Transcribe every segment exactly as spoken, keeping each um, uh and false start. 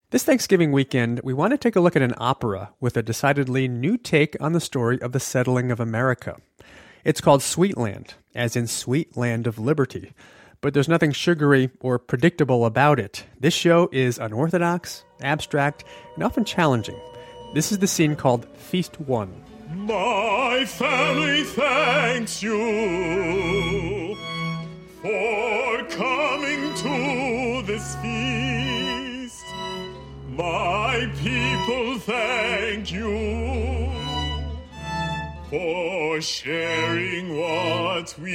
This Thanksgiving weekend, we want to take a look at an opera with a decidedly new take on the story of the settling of America. It's called Sweetland, as in Sweet Land of Liberty. But there's nothing sugary or predictable about it. This show is unorthodox, abstract, and often challenging. This is the scene called Feast One. My family thanks you for coming to this feast. My people thank you for sharing what we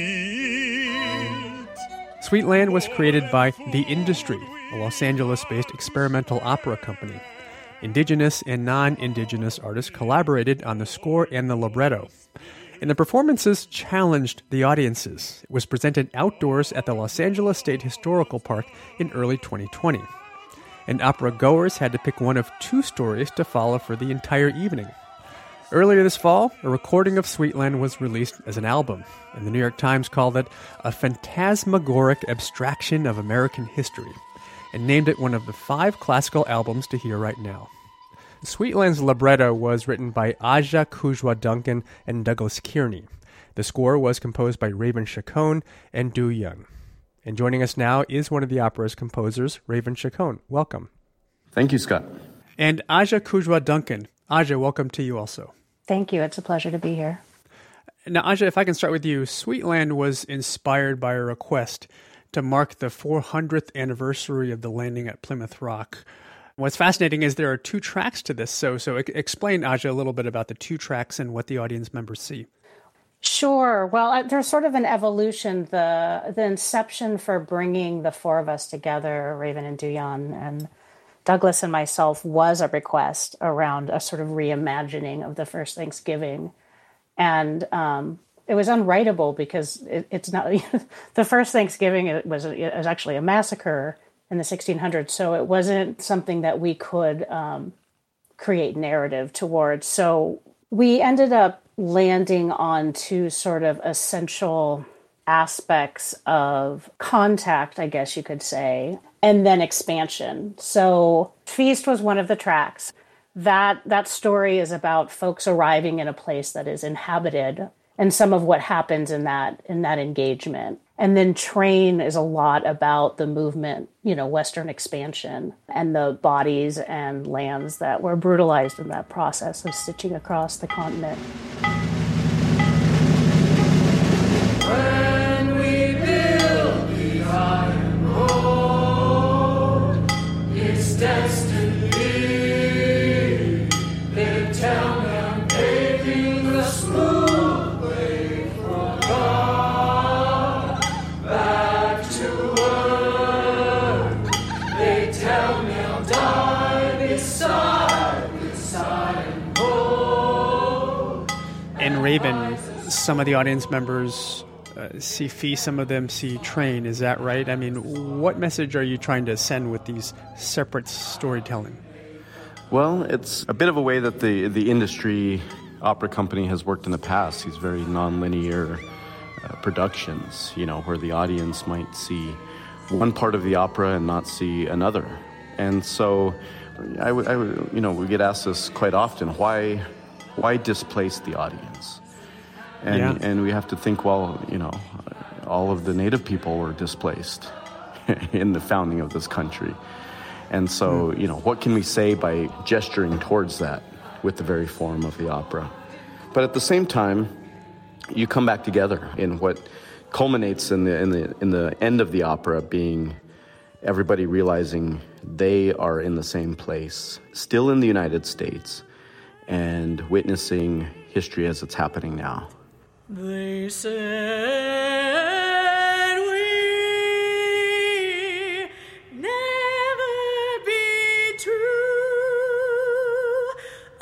eat. Sweetland was created by The Industry, a Los Angeles-based experimental opera company. Indigenous and non-Indigenous artists collaborated on the score and the libretto. And the performances challenged the audiences. It was presented outdoors at the Los Angeles State Historical Park in early twenty twenty. And opera goers had to pick one of two stories to follow for the entire evening. Earlier this fall, a recording of Sweetland was released as an album, and the New York Times called it a phantasmagoric abstraction of American history, and named it one of the five classical albums to hear right now. Sweetland's libretto was written by Aja Kujwa-Duncan and Douglas Kearney. The score was composed by Raven Chacon and Du Young. And joining us now is one of the opera's composers, Raven Chacon. Welcome. Thank you, Scott. And Aja Kujwa-Duncan. Aja, welcome to you also. Thank you. It's a pleasure to be here. Now, Aja, if I can start with you, Sweetland was inspired by a request to mark the four hundredth anniversary of the landing at Plymouth Rock. What's fascinating is there are two tracks to this. So, so explain, Aja, a little bit about the two tracks and what the audience members see. Sure. Well, there's sort of an evolution. The the inception for bringing the four of us together, Raven and Du Young and Douglas and myself, was a request around a sort of reimagining of the first Thanksgiving. And um, it was unwritable because it, it's not the first Thanksgiving. It was, it was actually a massacre in the sixteen hundreds. So it wasn't something that we could um, create narrative towards. So we ended up landing on two sort of essential aspects of contact, I guess you could say, and then expansion. So Feast was one of the tracks. That that story is about folks arriving in a place that is inhabited and some of what happens in that in that engagement. And then Train is a lot about the movement, you know, Western expansion and the bodies and lands that were brutalized in that process of stitching across the continent. When we build the iron road, it's destiny. They tell me I'm paving the smooth way for God. Back to work. They tell me I'll die beside this iron road. And Raven, some of the audience members uh, see Feast, some of them see Train. Is that right? I mean, what message are you trying to send with these separate storytelling? Well, it's a bit of a way that the, the industry opera company has worked in the past. These very non-linear uh, productions, you know, where the audience might see one part of the opera and not see another. And so I would, I would, you know, we get asked this quite often, why, why displace the audience? And, yeah. and we have to think, well, you know, all of the native people were displaced in the founding of this country. And so, mm. you know, what can we say by gesturing towards that with the very form of the opera? But at the same time, you come back together in what culminates in the in the in the end of the opera being everybody realizing they are in the same place, still in the United States, and witnessing history as it's happening now. They said we never be true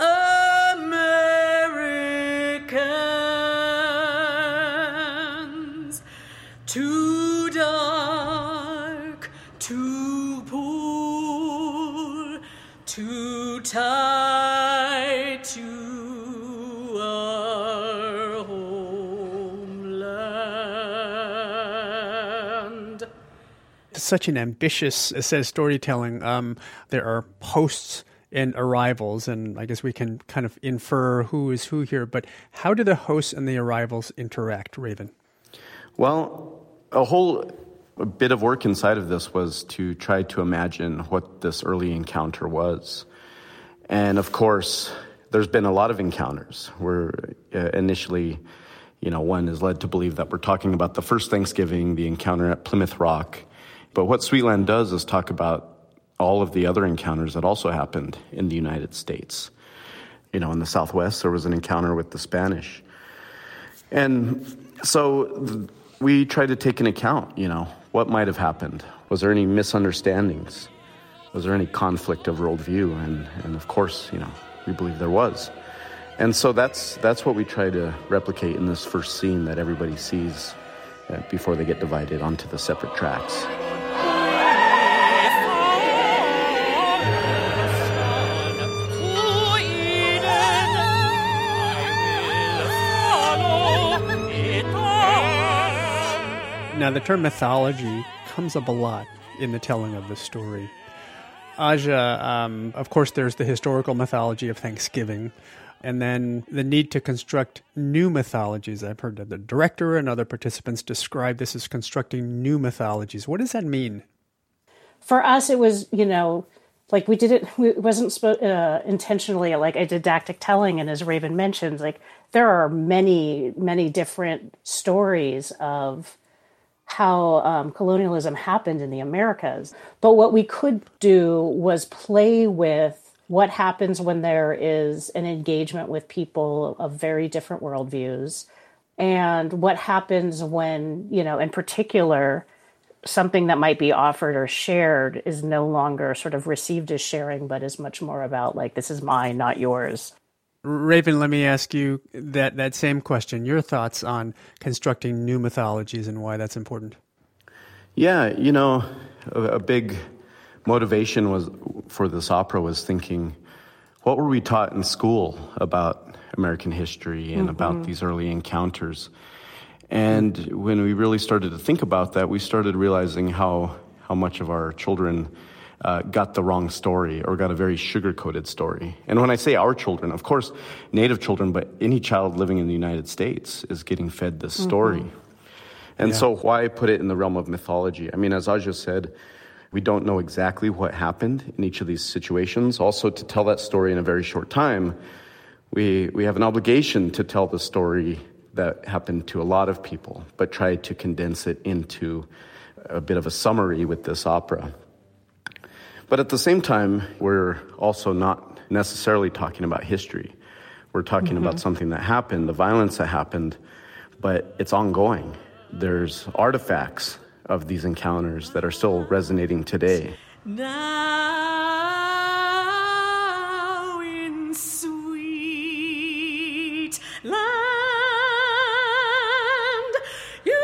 Americans. Too dark, too poor, too tight to our homeland. such an ambitious, it says, storytelling. Um, there are hosts and arrivals, and I guess we can kind of infer who is who here. But how do the hosts and the arrivals interact, Raven? Well, a whole a bit of work inside of this was to try to imagine what this early encounter was. And of course, there's been a lot of encounters where uh, initially, you know, one is led to believe that we're talking about the first Thanksgiving, the encounter at Plymouth Rock. But what Sweetland does is talk about all of the other encounters that also happened in the United States. You know, in the Southwest, there was an encounter with the Spanish. And so th- we try to take an account, you know, what might have happened. Was there any misunderstandings? Was there any conflict of worldview? And, and of course, you know, we believe there was. And so that's that's what we try to replicate in this first scene that everybody sees uh, before they get divided onto the separate tracks. Now, the term mythology comes up a lot in the telling of the story. Aja, um, of course, there's the historical mythology of Thanksgiving, and then the need to construct new mythologies. I've heard that the director and other participants describe this as constructing new mythologies. What does that mean? For us, it was, you know, like we did it, it wasn't uh, intentionally like a didactic telling. And as Raven mentioned, like there are many, many different stories of how um, colonialism happened in the Americas. But what we could do was play with what happens when there is an engagement with people of very different worldviews, and what happens when, you know, in particular, something that might be offered or shared is no longer sort of received as sharing, but is much more about like, this is mine, not yours. Raven, let me ask you that, that same question. Your thoughts on constructing new mythologies and why that's important? Yeah, you know, a, a big motivation was for this opera was thinking, what were we taught in school about American history and mm-hmm. about these early encounters? And when we really started to think about that, we started realizing how, how much of our children Uh, got the wrong story or got a very sugar-coated story. And when I say our children, of course, Native children, but any child living in the United States is getting fed this story. Mm-hmm. And yeah. so why put it in the realm of mythology? I mean, as Aja said, we don't know exactly what happened in each of these situations. Also, to tell that story in a very short time, we, we have an obligation to tell the story that happened to a lot of people, but try to condense it into a bit of a summary with this opera. But at the same time, we're also not necessarily talking about history. We're talking mm-hmm. about something that happened, the violence that happened, but it's ongoing. There's artifacts of these encounters that are still resonating today. Now in sweet land, you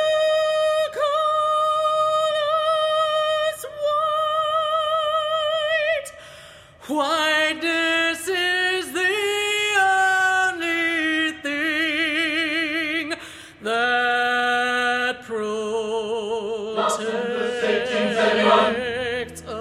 whiteness is the only thing that protects us.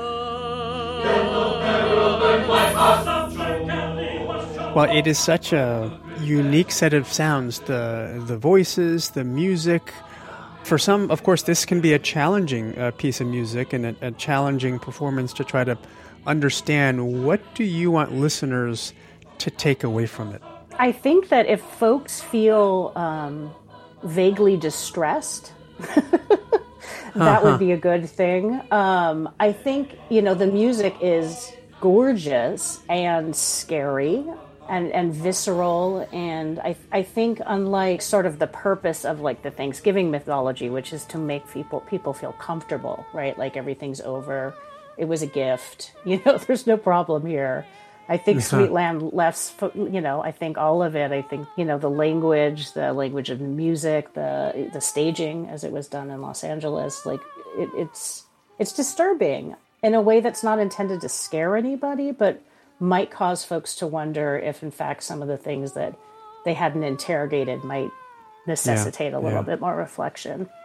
Well, it is such a unique set of sounds, the the voices, the music. For some, of course, this can be a challenging uh, piece of music and a, a challenging performance to try to understand. What do you want listeners to take away from it? I think that if folks feel um, vaguely distressed, that uh-huh. would be a good thing. Um, I think, you know, the music is gorgeous and scary and, and visceral. And I, I think unlike sort of the purpose of like the Thanksgiving mythology, which is to make people, people feel comfortable, right? Like everything's over. It was a gift. You know, there's no problem here. I think uh-huh. Sweetland left, you know, I think all of it. I think, you know, the language, the language of the music, the the staging as it was done in Los Angeles, like it, it's it's disturbing in a way that's not intended to scare anybody, but might cause folks to wonder if, in fact, some of the things that they hadn't interrogated might necessitate yeah, a little yeah. bit more reflection.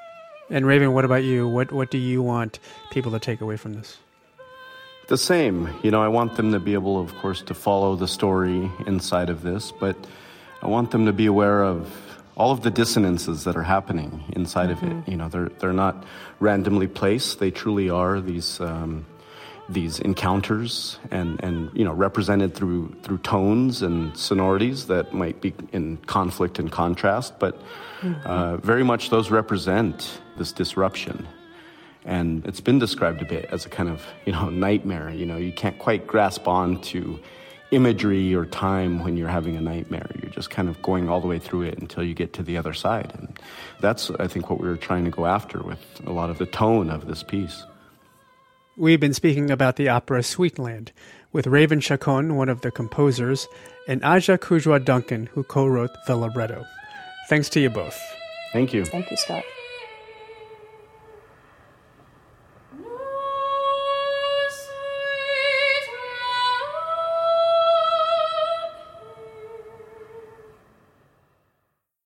And Raven, what about you? What what do you want people to take away from this? The same. You know, I want them to be able, of course, to follow the story inside of this, but I want them to be aware of all of the dissonances that are happening inside mm-hmm. of it. You know, they're they're not randomly placed. They truly are these um, these encounters, and, and you know, represented through through tones and sonorities that might be in conflict and contrast, but mm-hmm. uh, very much those represent this disruption. And it's been described a bit as a kind of, you know, nightmare. You know, you can't quite grasp on to imagery or time when you're having a nightmare. You're just kind of going all the way through it until you get to the other side. And that's, I think, what we were trying to go after with a lot of the tone of this piece. We've been speaking about the opera Sweetland with Raven Chacon, one of the composers, and Aja Kujwa Duncan, who co-wrote the libretto. Thanks to you both. Thank you. Thank you, Scott.